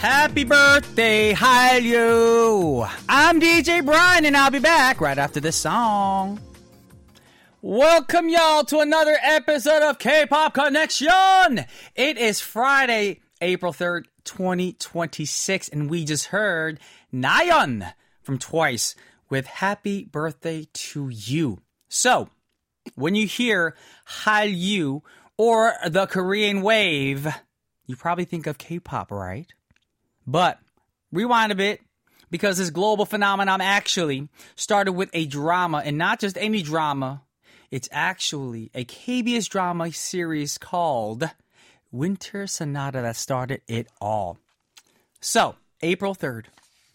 Happy birthday, Hallyu! I'm DJ Brian, and I'll be back right after this song. Welcome, y'all, to another episode of K-Pop Connection! It is Friday, April 3rd, 2026, and we just heard Nayeon from Twice with Happy Birthday to You. So, when you hear Hallyu or the Korean wave, you probably think of K-pop, right? But rewind a bit, because this global phenomenon actually started with a drama, and not just any drama. It's actually a KBS drama series called Winter Sonata that started it all. So, April 3rd,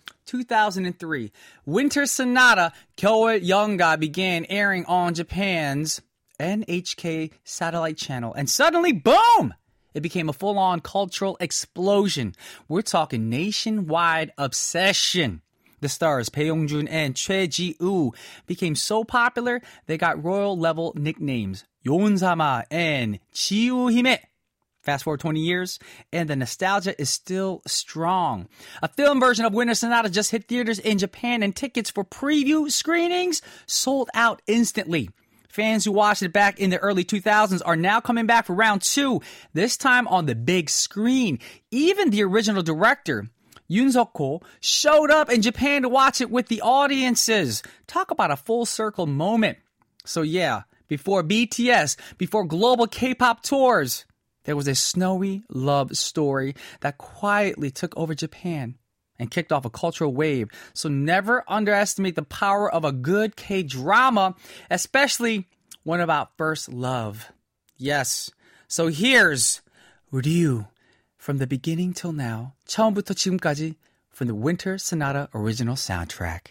2003, Winter Sonata 겨울 연가 began airing on Japan's NHK satellite channel, and suddenly, boom! It became a full-on cultural explosion. We're talking nationwide obsession. The stars, Bae Yong-joon and Choi Ji-woo, became so popular, they got royal-level nicknames, Yoon-sama and Ji-woo-hime. Fast forward 20 years, and the nostalgia is still strong. A film version of Winter Sonata just hit theaters in Japan, and tickets for preview screenings sold out instantly. Fans who watched it back in the early 2000s are now coming back for round two, this time on the big screen. Even the original director, Yoon Suk-ho, showed up in Japan to watch it with the audiences. Talk about a full circle moment. So yeah, before BTS, before global K-pop tours, there was a snowy love story that quietly took over Japan and kicked off a cultural wave. So never underestimate the power of a good K-drama, especially one about first love. Yes. So here's Ryu from the beginning till now, 처음부터 지금까지, from the Winter Sonata original soundtrack.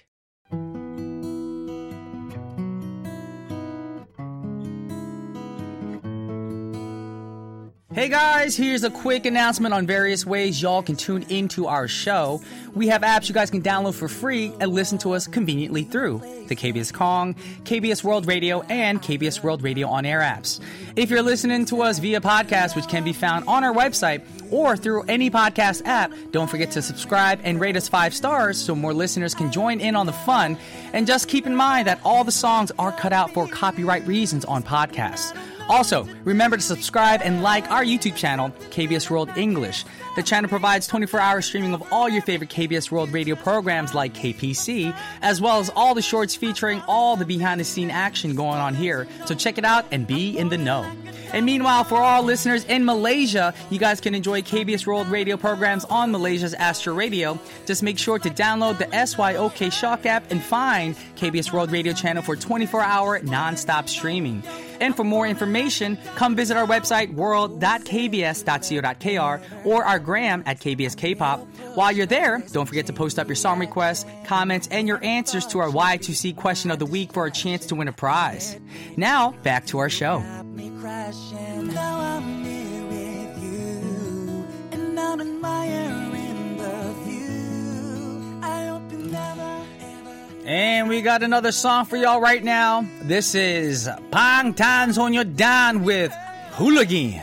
Hey guys, here's a quick announcement on various ways y'all can tune into our show. We have apps you guys can download for free and listen to us conveniently through the KBS Kong, KBS World Radio, and KBS World Radio on-air apps. If you're listening to us via podcast, which can be found on our website or through any podcast app, don't forget to subscribe and rate us 5 stars so more listeners can join in on the fun. And just keep in mind that all the songs are cut out for copyright reasons on podcasts. Also, remember to subscribe and like our YouTube channel, KBS World English. The channel provides 24-hour streaming of all your favorite KBS World Radio programs like KPC, as well as all the shorts featuring all the behind-the-scene action going on here. So check it out and be in the know. And meanwhile, for all listeners in Malaysia, you guys can enjoy KBS World Radio programs on Malaysia's Astro Radio. Just make sure to download the SYOK Shock app and find KBS World Radio channel for 24-hour non-stop streaming. And for more information, come visit our website, world.kbs.co.kr, or our gram at KBS K-Pop. While you're there, don't forget to post up your song requests, comments, and your answers to our Y2C question of the week for a chance to win a prize. Now, back to our show. And we got another song for y'all right now. This is 방탄소년단 with Hooligan.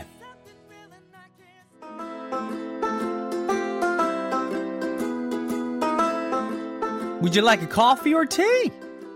Would you like a coffee or tea?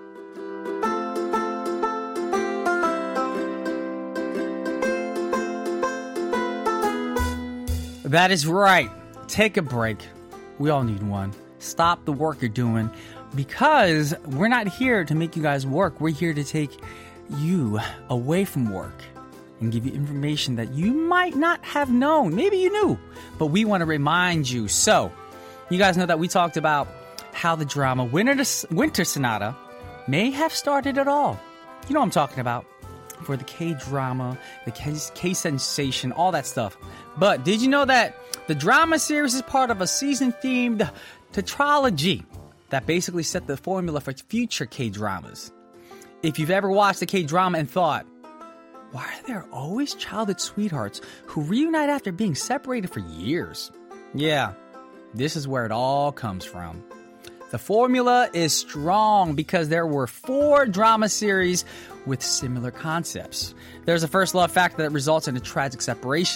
That is right. Take a break. We all need one. Stop the work you're doing, because we're not here to make you guys work. We're here to take you away from work and give you information that you might not have known. Maybe you knew, but we want to remind you. So, you guys know that we talked about how the drama Winter Sonata may have started it all. You know what I'm talking about. For the K-drama, the K-sensation, all that stuff. But did you know that the drama series is part of a season-themed tetralogy that basically set the formula for future K-dramas? If you've ever watched a K-drama and thought, why are there always childhood sweethearts who reunite after being separated for years? Yeah, this is where it all comes from. The formula is strong because there were 4 drama series with similar concepts. There's a first love factor that results in a tragic separation.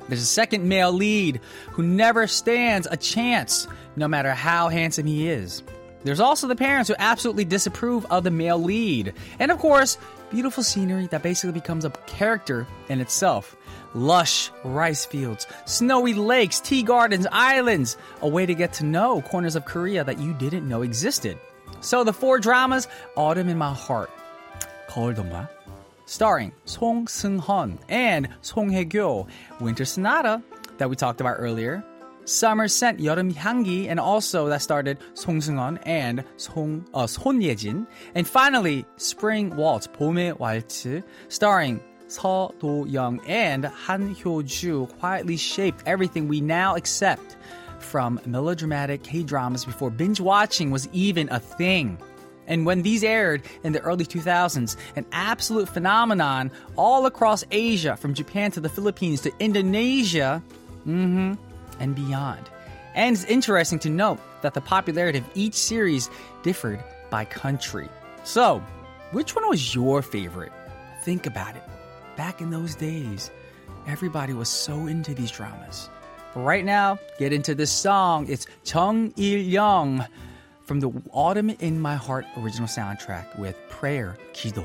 There's a second male lead who never stands a chance, no matter how handsome he is. There's also the parents who absolutely disapprove of the male lead. And of course, beautiful scenery that basically becomes a character in itself. Lush rice fields, snowy lakes, tea gardens, islands. A way to get to know corners of Korea that you didn't know existed. So the 4 dramas, Autumn in My Heart, 거울동화, starring Song Seung-hun and Song Hye-kyo, Winter Sonata, that we talked about earlier, Summer Scent, 여름 향기, and also that started Song Seung-hun and Son Ye-jin, and finally Spring Waltz, 봄의 왈츠, starring Seo Do-young and Han Hyo-ju, quietly shaped everything we now accept from melodramatic K-dramas before binge watching was even a thing. And when these aired in the early 2000s, an absolute phenomenon all across Asia, from Japan to the Philippines to Indonesia, and beyond. And it's interesting to note that the popularity of each series differed by country. So, which one was your favorite? Think about it. Back in those days, everybody was so into these dramas. But right now, get into this song. It's Chung Il-young from the Autumn in My Heart original soundtrack with Prayer, 기도.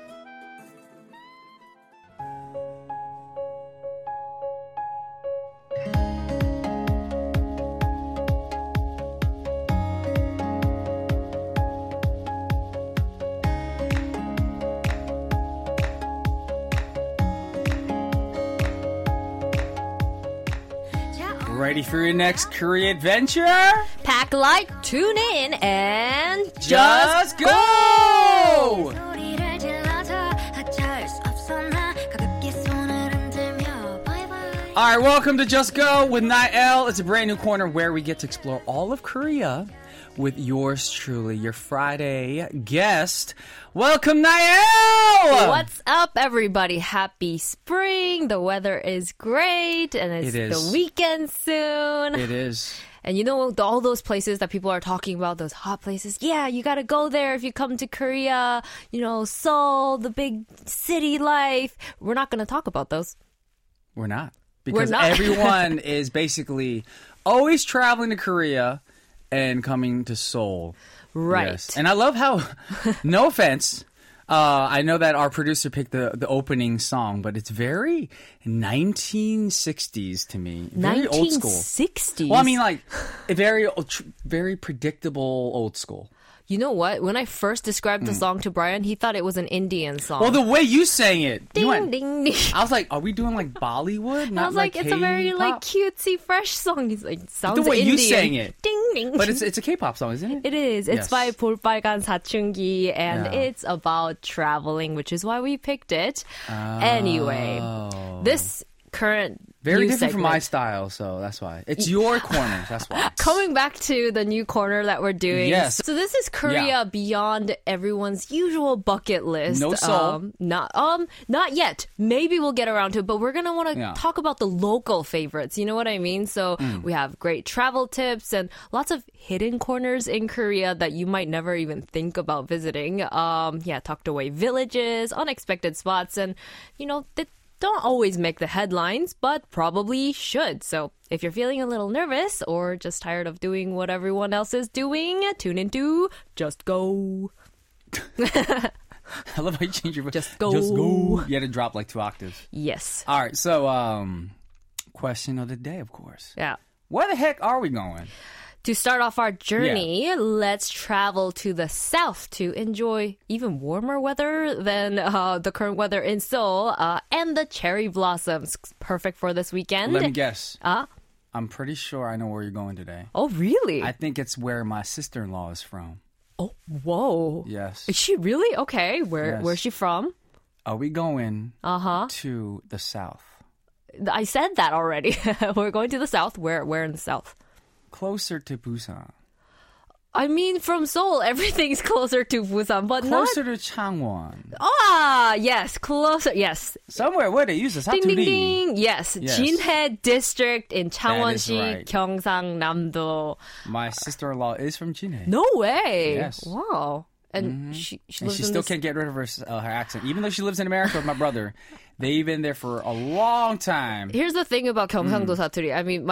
Ready for your next Korea adventure? Pack light, tune in, and Just go! Alright, welcome to Just Go with Nael. It's a brand new corner where we get to explore all of Korea with yours truly, your Friday guest. Welcome, Nael! What's up, everybody? Happy spring. The weather is great, and it's the weekend soon. It is. And you know, all those places that people are talking about, those hot places, yeah, you gotta go there if you come to Korea. You know, Seoul, the big city life. We're not gonna talk about those. We're not. Because everyone is basically always traveling to Korea and coming to Seoul. Right. Yes. And I love how, no offense, I know that our producer picked the opening song, but it's very 1960s to me. Very old school. 1960s? Well, I mean, like, very predictable old school. You know what? When I first described the song to Brian, he thought it was an Indian song. Well, the way you sang it. Ding, ding, ding. I was like, are we doing like Bollywood? Not I was like, it's a very like cutesy, fresh song. He's like, sounds the way Indian. you sang it. Ding, ding. But it's a K-pop song, isn't it? It is. It's by 볼빨간 사춘기, and Yeah. it's about traveling, which is why we picked it. Anyway, this current Very new different from segment. my style, so that's why. It's your corner, that's why. Coming back to the new corner that we're doing. Yes. So this is Korea beyond everyone's usual bucket list. No Seoul. Not yet. Maybe we'll get around to it, but we're gonna want to Yeah. talk about the local favorites. You know what I mean? So we have great travel tips and lots of hidden corners in Korea that you might never even think about visiting. Tucked away villages, unexpected spots, and you know, don't always make the headlines, but probably should. So if you're feeling a little nervous or just tired of doing what everyone else is doing, tune into Just Go. I love how you change your voice. Just go. Just go. You had to drop like 2 octaves. Yes. All right, so question of the day, of course. Yeah. Where the heck are we going? To start off our journey, let's travel to the south to enjoy even warmer weather than the current weather in Seoul and the cherry blossoms. Perfect for this weekend. Let me guess. Ah? I'm pretty sure I know where you're going today. Oh, really? I think it's where my sister-in-law is from. Oh, whoa. Yes. Is she really? Okay. Yes. Where's she from? Are we going Uh-huh. to the south? I said that already. We're going to the south. Where in the south? Closer to Busan. I mean, from Seoul, everything's closer to Busan, but Closer to Changwon. yes, closer, yes. Somewhere where they use the Ding, Saturi. ding, ding. Yes, Yes. Jinhae district in Changwon-si, right. Gyeongsang-namdo. My sister-in-law is from Jinhae. No way. Yes. Wow. And she And lives she in still this... can't get rid of her accent. Even though she lives in America with my brother, they've been there for a long time. Here's the thing about 경상도 사투리. I mean,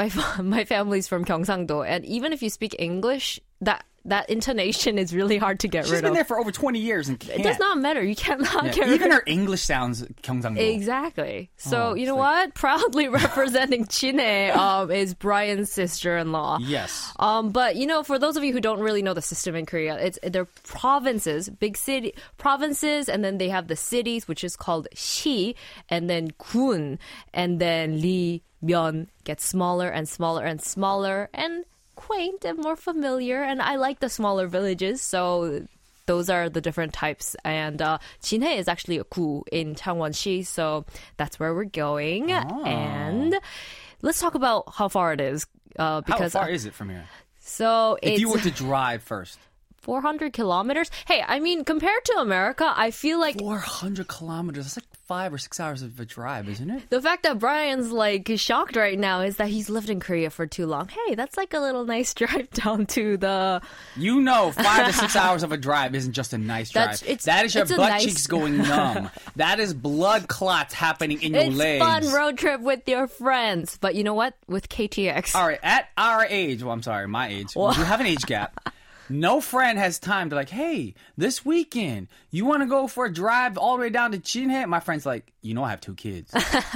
my family's from 경상도, and even if you speak English, that intonation is really hard to get She's rid been of. there for over 20 years and can't. It does not matter. You cannot Yeah, get rid even of her English sounds 경상도. Exactly. So, you know it's what? Proudly representing Chine is Brian's sister-in-law. Yes. But, you know, for those of you who don't really know the system in Korea, they're provinces, big city provinces, and then they have the cities, which is called 시, and then 군, and then 리, 면 gets smaller and smaller and smaller, and quaint and more familiar. And I like the smaller villages, so those are the different types. And 진해 is actually a 구 in Changwon-si, so that's where we're going. And let's talk about how far it is. Because How far is it from here? So If it's you were to drive first. 400 kilometers. Hey, I mean, compared to America, I feel like 400 kilometers. That's like 5 or 6 hours of a drive, isn't it? the fact that Brian's like shocked right now is that he's lived in Korea for too long. Hey, that's like a little nice drive down to the... You know, 5 to 6 hours of a drive isn't just a nice drive. That is your it's a butt nice- cheeks going numb. That is blood clots happening in your It's legs. fun road trip with your friends. But you know what? With KTX. All right, at our age, well, I'm sorry, my age, we have an age gap. No friend has time to like, hey, this weekend, you want to go for a drive all the way down to Chinhae? My friend's like, you know I have 2 kids.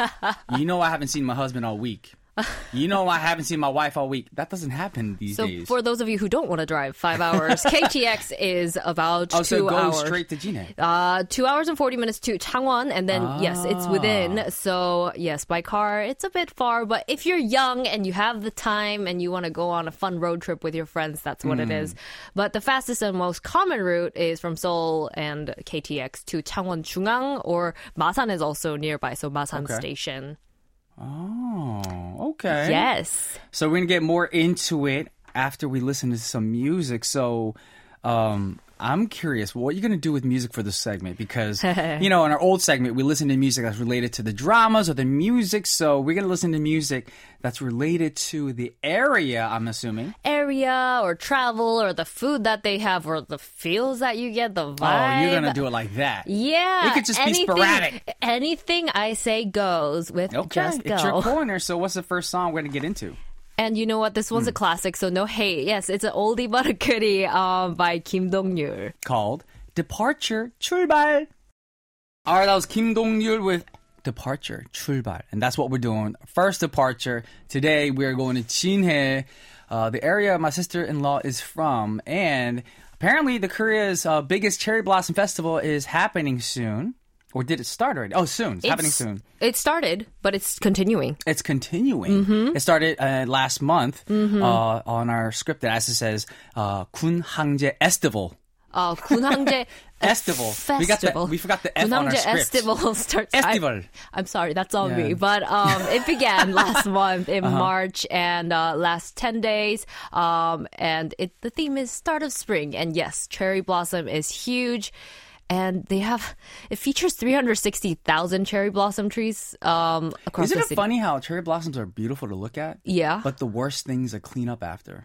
You know I haven't seen my husband all week. You know I haven't seen my wife all week. That doesn't happen these So days. for those of you who don't want to drive 5 hours, KTX is about 2 so go hours. straight to Chinhae. 2 hours and 40 minutes to Changwon, and then yes, it's within. So yes, by car it's a bit far, but if you're young and you have the time and you want to go on a fun road trip with your friends, that's what it is. But the fastest and most common route is from Seoul and KTX to Changwon Jungang, or Masan is also nearby, so Masan Okay. Station. Oh, okay. Yes. So we're going to get more into it after we listen to some music. So I'm curious, what are you going to do with music for this segment? Because, you know, in our old segment, we listened to music that's related to the dramas or the music. So we're going to listen to music that's related to the area, I'm assuming. Area or travel or the food that they have or the feels that you get, the vibe. Oh, you're going to do it like that. Yeah. It could just be sporadic. Anything I say goes with Okay, Just Go. it's your corner. So what's the first song we're going to get into? And you know what? This one's a classic, so no hate. Yes, it's an oldie but a goodie by Kim Dong-yul. Called Departure, 출발. All right, that was Kim Dong-yul with Departure, 출발. And that's what we're doing. First departure. Today, we're going to Chinhae, the area my sister-in-law is from. And apparently, the Korea's biggest cherry blossom festival is happening soon. Or did it start already? Oh, soon. It's happening soon. It started, but it's continuing. It's continuing. It started last month on our script that actually says 군 항제 Estival. 군항제 Estival. Festival. We forgot the F on our 군항제 script. Festival starts. Estival. I'm sorry, that's on Yeah. me. But it began last month in March and lasts 10 days. And the theme is start of spring. And yes, cherry blossom is huge. And it features 360,000 cherry blossom trees across Isn't the it city. funny how cherry blossoms are beautiful to look at? Yeah. But the worst things are clean up after.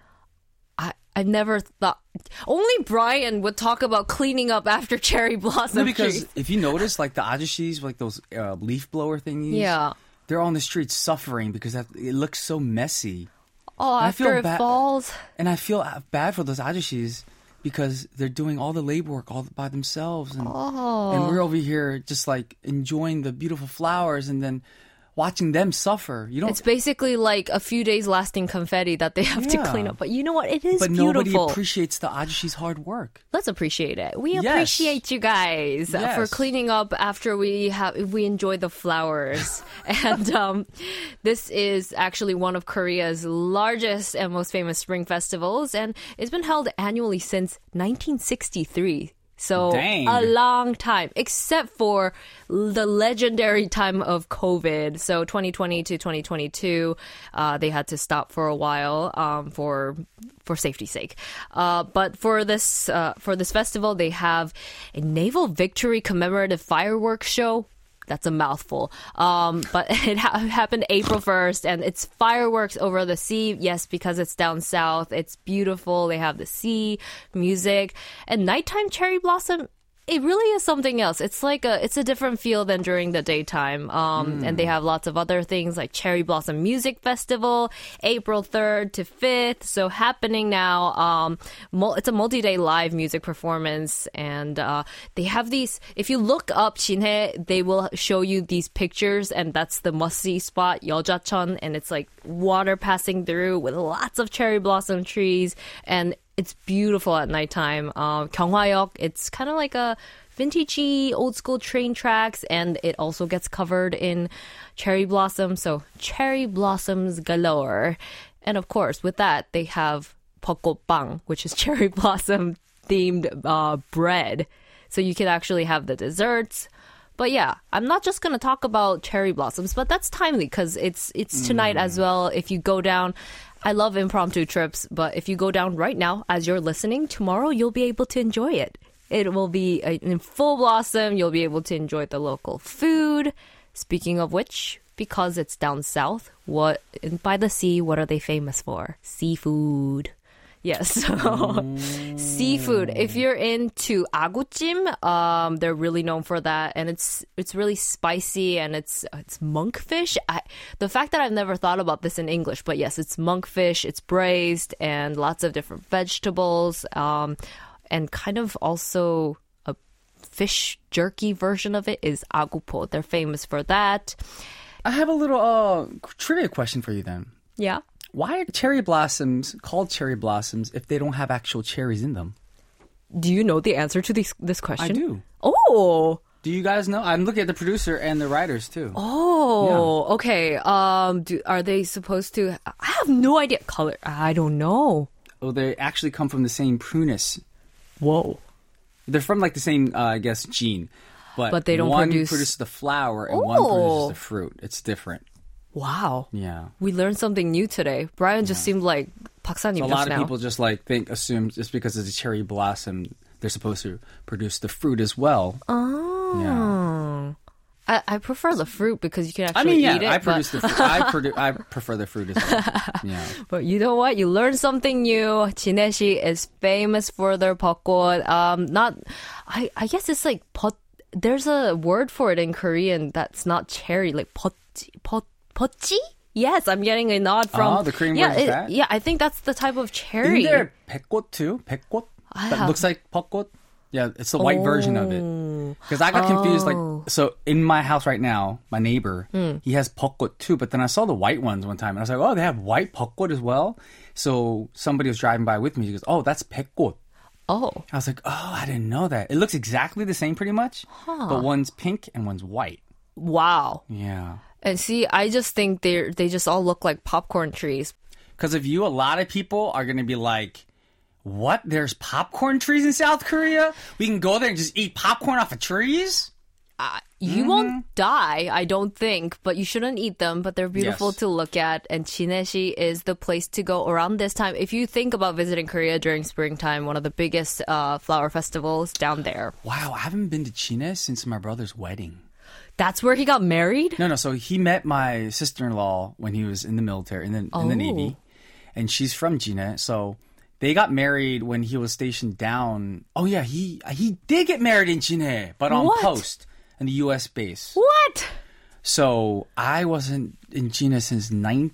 I never thought. Only Brian would talk about cleaning up after cherry blossom No, because trees. if you notice, like the ajushis, like those leaf blower thingies, Yeah. they're on the streets suffering because it looks so messy. Oh, I feel after it bad- falls. And I feel bad for those ajushis because they're doing all the labor work all by themselves. And we're over here just like enjoying the beautiful flowers and then watching them suffer. You don't. It's basically like a few days lasting confetti that they have to Yeah. clean up. But you know what? It is but nobody beautiful. appreciates the ajushi's hard work. Let's appreciate it. We Yes. appreciate you guys for Yes. cleaning up after we enjoy the flowers. And this is actually one of Korea's largest and most famous spring festivals, and it's been held annually since 1963. So Dang. a long time, except for the legendary time of COVID. So 2020 to 2022, they had to stop for a while for safety's sake. But for this festival, they have a naval victory commemorative fireworks show. That's a mouthful. But it happened April 1st, and it's fireworks over the sea. Yes, because it's down south. It's beautiful. They have the sea, music, and nighttime cherry blossom. It really is something else. It's it's a different feel than during the daytime. And they have lots of other things like Cherry Blossom Music Festival, April 3rd to 5th. So happening now. It's a multi-day live music performance. And they have these, if you look up Jinhae, they will show you these pictures. And that's the must-see spot, Yeojacheon. And it's like water passing through with lots of cherry blossom trees. And it's beautiful at nighttime. Gyeonghwayeok, it's kind of like a vintagey, old school train tracks, and it also gets covered in cherry blossom. So cherry blossoms galore. And of course, with that, they have 벚꽃빵, which is cherry blossom themed bread. So you can actually have the desserts. But yeah, I'm not just going to talk about cherry blossoms, but that's timely because it's tonight as well. If you go down, I love impromptu trips, but if you go down right now as you're listening, tomorrow you'll be able to enjoy it. It will be in full blossom. You'll be able to enjoy the local food. Speaking of which, because it's down south, by the sea, what are they famous for? Seafood. Yes, so seafood. If you're into aguchim, they're really known for that, and it's really spicy, and it's monkfish. The fact that I've never thought about this in English, but yes, it's monkfish. It's braised and lots of different vegetables, and kind of also a fish jerky version of it is agupo. They're famous for that. I have a little trivia question for you then. Yeah. Why are cherry blossoms called cherry blossoms if they don't have actual cherries in them? Do you know the answer to this question? I do. Oh. Do you guys know? I'm looking at the producer and the writers too. Oh, yeah. Okay. Are they supposed to? I have no idea. Color? I don't know. Oh, they actually come from the same prunus. Whoa. They're from like the same, I guess, gene. But they don't one produce... produces the flower and one produces the fruit. It's different. Wow. Yeah. We learned something new today. Brian just seemed like 박사님 so just a lot now. of people just assume just because it's a cherry blossom, they're supposed to produce the fruit as well. Oh. Yeah. I prefer the fruit because you can actually eat it. I produce the fruit. I prefer the fruit as well. Yeah. But you know what? You learn something new. Jinhae is famous for their 벚꽃. I guess it's like there's a word for it in Korean that's not cherry, like 벚지? Yes, I'm getting a nod from... the Korean word is that? Yeah, I think that's the type of cherry. Isn't there 백꽃 too? 백꽃? That looks like 벚꽃? Yeah, it's the white version of it. Because I got confused. So in my house right now, my neighbor, he has 벚꽃 too. But then I saw the white ones one time. And I was like, oh, they have white 벚꽃 as well? So somebody was driving by with me. He goes, oh, that's 백꽃. Oh. I was like, oh, I didn't know that. It looks exactly the same pretty much. But one's pink and one's white. Wow. Yeah. And see, I just think they just all look like popcorn trees. Because a lot of people are going to be like, what? There's popcorn trees in South Korea? We can go there and just eat popcorn off of trees? You won't die, I don't think, but you shouldn't eat them. But they're beautiful Yes. to look at. And Jinhae is the place to go around this time. If you think about visiting Korea during springtime, one of the biggest flower festivals down there. Wow, I haven't been to China since my brother's wedding. That's where he got married? No. So he met my sister-in-law when he was in the military, in the Navy. And she's from China. So they got married when he was stationed down. Oh, yeah, he did get married in China, but on post in the U.S. base. What? So I wasn't in China since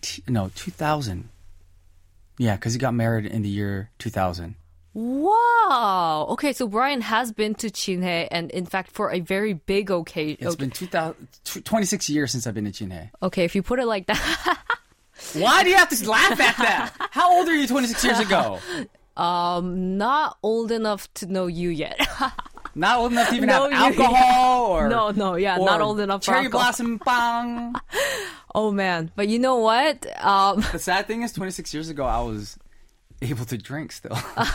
2000. Yeah, because he got married in the year 2000. Wow. Okay, so Brian has been to Jinhae, and in fact, for a very big occasion. It's been 26 years since I've been to Jinhae. Okay, if you put it like that. Why do you have to laugh at that? How old are you 26 years ago? Not old enough to know you yet. Not old enough to even have alcohol or not old enough for cherry alcohol. blossom bang. Oh man, but you know what? The sad thing is 26 years ago I was able to drink still.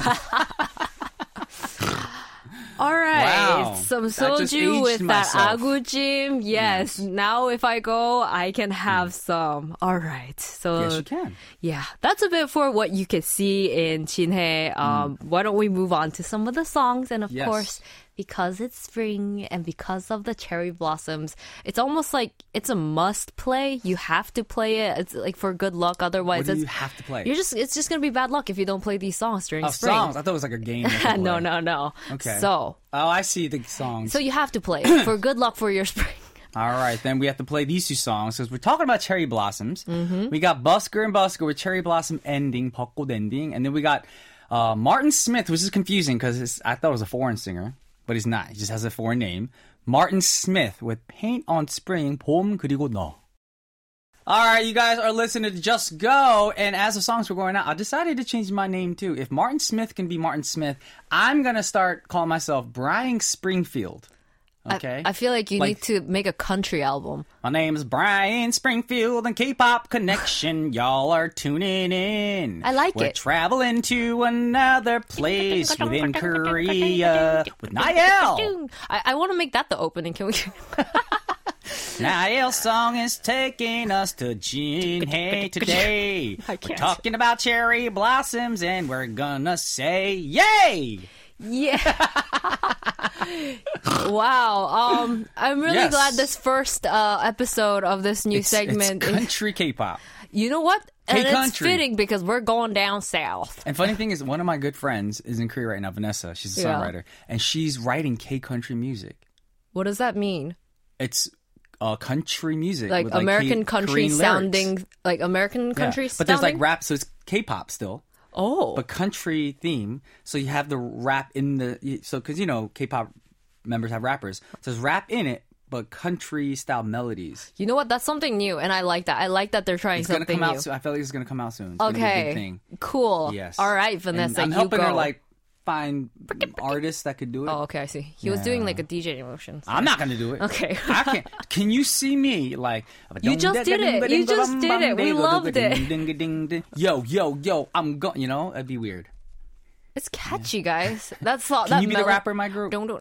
All right, wow. some That just soju aged with myself. that aguchim. Yes, now if I go, I can have some. All right, so Yes, you can. yeah, that's a bit for what you can see in Jinhae. Why don't we move on to some of the songs? And of Yes. course, because it's spring and because of the cherry blossoms, it's almost like it's a must play. You have to play it. It's like for good luck. Otherwise, What do you have to play? it's just gonna be bad luck if you don't play these songs during spring. Songs. I thought it was like a game. No. Okay. So I see the songs. you have to play for good luck for your spring. All right, then we have to play these two songs because we're talking about cherry blossoms. We got Busker and Busker with cherry blossom ending, 벚꽃 ending, and then we got Martin Smith, which is confusing because I thought it was a foreign singer, but he's not. He just has a foreign name. Martin Smith with Paint on Spring, 봄 그리고 너. All right, you guys are listening to Just Go, and as the songs were going out, I decided to change my name too. If Martin Smith can be Martin Smith, I'm going to start calling myself Brian Springfield. Okay. I feel like you need to make a country album. My name is Brian Springfield and K-Pop Connection. Y'all are tuning in. I like We're it. traveling to another place within Korea with Niall. I want to make that the opening. Can we? Niall's song is taking us to Jinhae today. I We're can't. talking about cherry blossoms and we're gonna say yay! Yeah. Wow. I'm really Yes. glad this first episode of this new segment. It's country K-pop. You know what? And it's K-country. fitting because we're going down south. And funny thing is, one of my good friends is in Korea right now, Vanessa. She's a Yeah. songwriter. And she's writing K-country music. What does that mean? It's country music. Like with, American country Korean sounding, lyrics. like American country Yeah. sounding? But there's like rap, so it's K-pop still. Oh. But country theme. So you have the rap in the... So, because, you know, K-pop members have rappers. So there's rap in it, but country-style melodies. You know what? That's something new, and I like that. I like that they're trying It's going to something come new. out soon. I feel like it's going to come out soon. It's gonna be a Okay. big thing. Cool. Yes. All right, Vanessa, And I'm you helping go. her, like, find artists that could do it. Oh, okay, I see. He was doing like a DJ emotion. I'm not going to do it. Okay. I can't. Can you see me like? You just did it. You just did it. We loved it. Yo. I'm going. You know, that'd be weird. It's catchy, guys. That's all. Can you be the rapper in my group? Don't.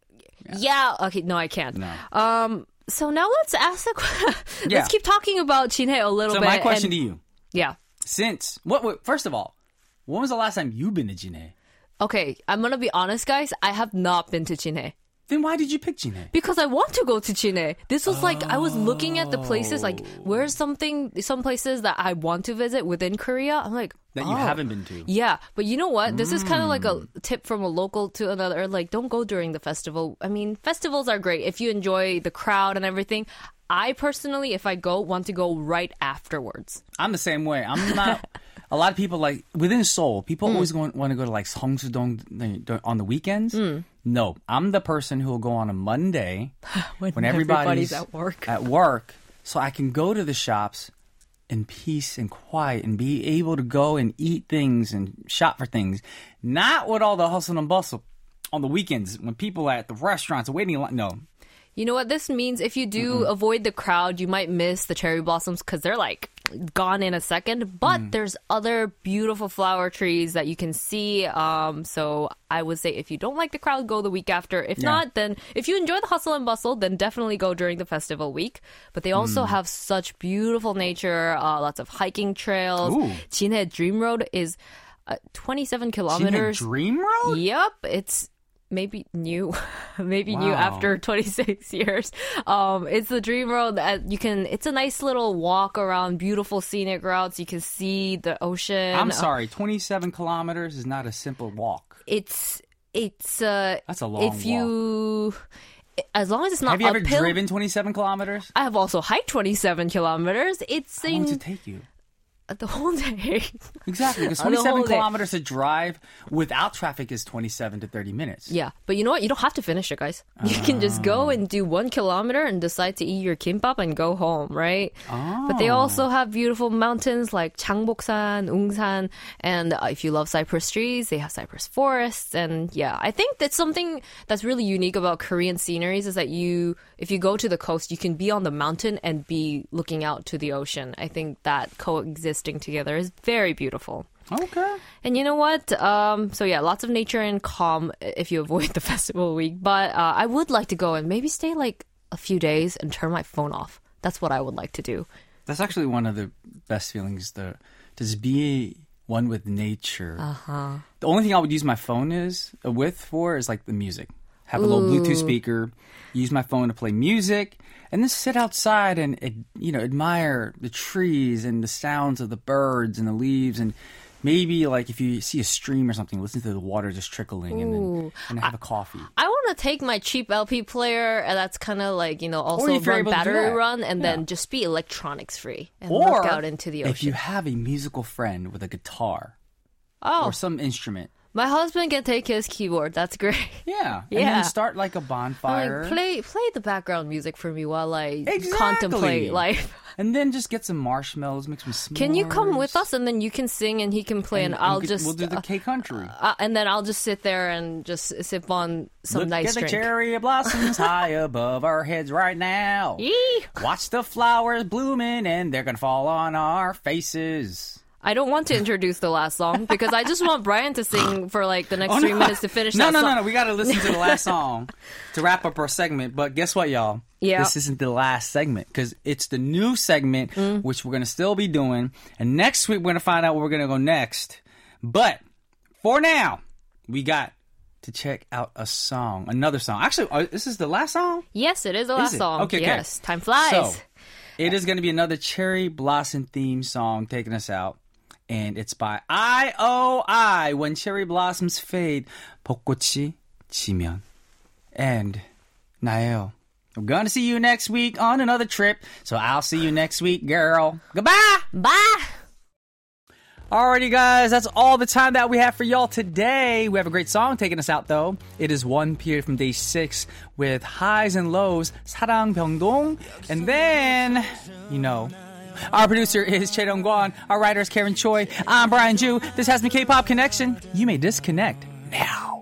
Yeah. Okay. No, I can't. No. So now let's ask the. Yeah. Let's keep talking about Jinhae a little So bit. my question to you: Yeah. Since what? First of all, when was the last time you've been to Jinhae? Okay, I'm gonna be honest, guys. I have not been to Jinhae. Then why did you pick Jinhae? Because I want to go to Jinhae. This was like, I was looking at the places, like, where's some places that I want to visit within Korea? I'm like, That you haven't been to. Yeah, but you know what? This is kind of like a tip from a local to another. Like, don't go during the festival. I mean, festivals are great if you enjoy the crowd and everything. I personally, if I go, want to go right afterwards. I'm the same way. I'm not. A lot of people like within Seoul, people always want to go to like Seongsu-dong on the weekends. No, I'm the person who will go on a Monday when everybody's at work. So I can go to the shops in peace and quiet and be able to go and eat things and shop for things. Not with all the hustle and bustle on the weekends when people are at the restaurants are waiting. No. You know what this means? If you do avoid the crowd, you might miss the cherry blossoms because they're like gone in a second. But there's other beautiful flower trees that you can see. So I would say if you don't like the crowd, go the week after. If not, then if you enjoy the hustle and bustle, then definitely go during the festival week. But they also have such beautiful nature, lots of hiking trails. Ooh. Jinhae Dream Road is 27 Jinhae kilometers. Dream Road? Yep, it's maybe new new Wow. after 26 years. It's the dream road that it's a nice little walk around beautiful scenic routes. You can see the ocean. I'm sorry, 27 kilometers is not a simple walk. It's That's a long if you as long as it's not Have you ever uphill. driven 27 kilometers? I have also hiked 27 kilometers. It's How long does it take you? the whole day. Exactly, because The whole 27 day. kilometers to drive without traffic is 27 to 30 minutes. Yeah, but you know what? You don't have to finish it, guys. You can just go and do 1 kilometer and decide to eat your kimbap and go home, right? But they also have beautiful mountains like Changboksan, Ungsan, and if you love cypress trees, they have cypress forests. And yeah, I think that's something that's really unique about Korean sceneries is that if you go to the coast, you can be on the mountain and be looking out to the ocean. I think that coexisting together is very beautiful. Okay. And you know what? So yeah, lots of nature and calm if you avoid the festival week. But I would like to go and maybe stay like a few days and turn my phone off. That's what I would like to do. That's actually one of the best feelings, to just be one with nature. The only thing I would use my phone for is like the music. have a little Bluetooth speaker, use my phone to play music, and then sit outside and admire the trees and the sounds of the birds and the leaves, and maybe like if you see a stream or something, listen to the water just trickling, and have a coffee. I want to take my cheap LP player, and that's kind of like, also run battery run, and then just be electronics free and look out into the ocean. If you have a musical friend with a guitar or some instrument. My husband can take his keyboard. That's great. Yeah. And then start like a bonfire. Play the background music for me while I contemplate life. And then just get some marshmallows, make some s'mores. Can you come with us, and then you can sing and he can play, and we'll do the K-country. And then I'll just sit there and just sip on some nice drink. Look at the cherry blossoms high above our heads right now. Yee! Watch the flowers blooming, and they're going to fall on our faces. I don't want to introduce the last song because I just want Brian to sing for like the next 3 minutes to finish that song. No. We got to listen to the last song to wrap up our segment. But guess what, y'all? Yeah. This isn't the last segment because it's the new segment, which we're going to still be doing. And next week, we're going to find out where we're going to go next. But for now, we got to check out another song. Actually, this is the last song? Yes, it is the last song. Okay, yes, time flies. So, it is going to be another Cherry Blossom theme song taking us out. And it's by IOI, When Cherry Blossoms Fade, 벚꽃이 지면. And Nael, we're going to see you next week on another trip. So I'll see you next week, girl. Goodbye. Bye. Alrighty, guys, that's all the time that we have for y'all today. We have a great song taking us out, though. It is One Period from day 6 with highs and lows, 사랑 병동. And then, our producer is Chae Dong-Kwan. Our writer is Karen Choi. I'm Brian Ju. This has been K-Pop Connection. You may disconnect now.